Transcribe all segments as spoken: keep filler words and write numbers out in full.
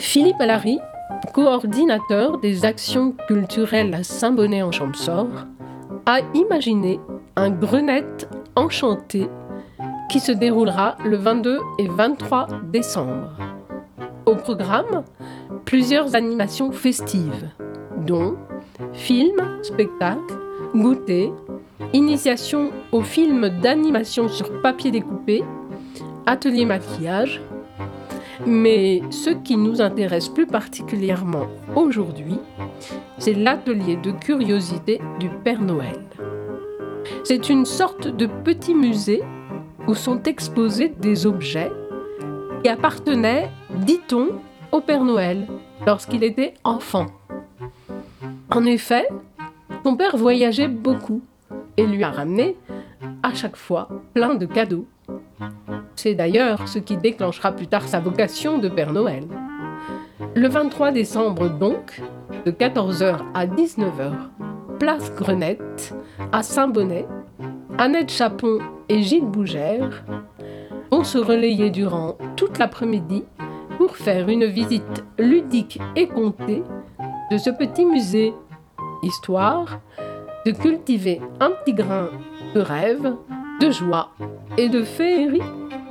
Philippe Allary, coordinateur des actions culturelles à Saint-Bonnet-en-Champsaur, a imaginé un Grenette enchanté qui se déroulera le vingt-deux et vingt-trois décembre. Au programme, plusieurs animations festives, dont films, spectacles, goûters, initiation aux films d'animation sur papier découpé, atelier maquillage. Mais ce qui nous intéresse plus particulièrement aujourd'hui, c'est l'atelier de curiosité du Père Noël. C'est une sorte de petit musée où sont exposés des objets qui appartenaient, dit-on, au Père Noël lorsqu'il était enfant. En effet, son père voyageait beaucoup et lui a ramené à chaque fois plein de cadeaux. C'est d'ailleurs ce qui déclenchera plus tard sa vocation de Père Noël. Le vingt-trois décembre donc, de quatorze heures à dix-neuf heures, place Grenette, à Saint-Bonnet, Annette Chapon et Gilles Bougère vont se relayer durant toute l'après-midi pour faire une visite ludique et contée de ce petit musée, histoire de cultiver un petit grain de rêve, de joie et de féerie.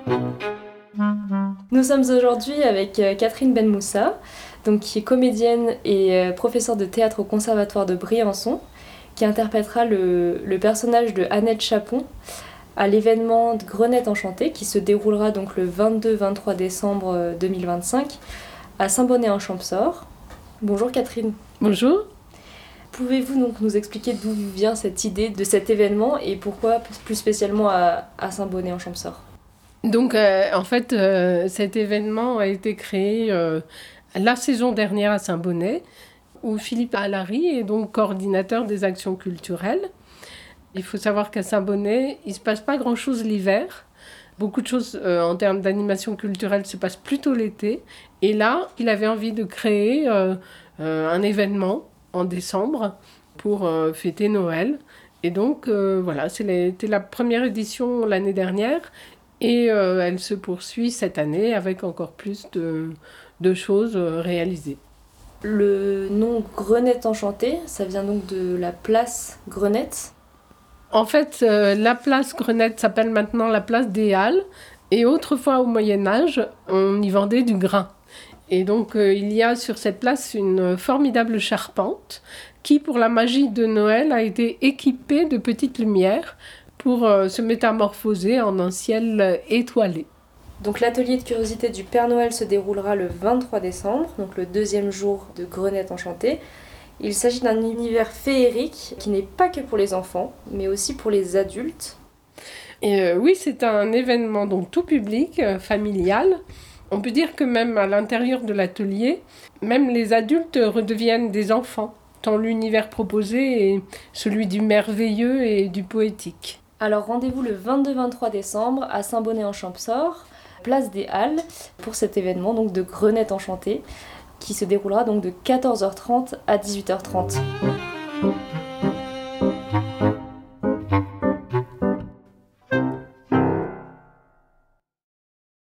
Nous sommes aujourd'hui avec Catherine Benmoussa, donc qui est comédienne et professeure de théâtre au Conservatoire de Briançon, qui interprétera le, le personnage de Annette Chapon à l'événement Grenette enchantée qui se déroulera donc le vingt-deux vingt-trois décembre deux mille vingt-cinq à Saint-Bonnet-en-Champsaur. Bonjour Catherine. Bonjour. Pouvez-vous donc nous expliquer d'où vient cette idée de cet événement et pourquoi plus spécialement à, à Saint-Bonnet-en-Champsaur ? Donc euh, en fait, euh, cet événement a été créé euh, la saison dernière à Saint-Bonnet, où Philippe Allary est donc coordinateur des actions culturelles. Il faut savoir qu'à Saint-Bonnet, il ne se passe pas grand-chose l'hiver. Beaucoup de choses euh, en termes d'animation culturelle se passent plutôt l'été. Et là, il avait envie de créer euh, euh, un événement en décembre pour euh, fêter Noël. Et donc, euh, voilà, c'était la première édition l'année dernière. Et euh, elle se poursuit cette année avec encore plus de, de choses euh, réalisées. Le nom Grenette enchantée, ça vient donc de la place Grenette ? En fait, euh, la place Grenette s'appelle maintenant la place des Halles. Et autrefois, au Moyen-Âge, on y vendait du grain. Et donc, euh, il y a sur cette place une formidable charpente qui, pour la magie de Noël, a été équipée de petites lumières pour euh, se métamorphoser en un ciel étoilé. Donc l'atelier de curiosité du Père Noël se déroulera le vingt-trois décembre, donc le deuxième jour de Grenette enchantée. Il s'agit d'un univers féerique qui n'est pas que pour les enfants, mais aussi pour les adultes. Et euh, oui, c'est un événement donc tout public, euh, familial. On peut dire que même à l'intérieur de l'atelier, même les adultes redeviennent des enfants, tant l'univers proposé est celui du merveilleux et du poétique. Alors rendez-vous le vingt-deux vingt-trois décembre à Saint-Bonnet-en-Champsaur, place des Halles, pour cet événement donc de Grenette enchantée, qui se déroulera donc de quatorze heures trente à dix-huit heures trente.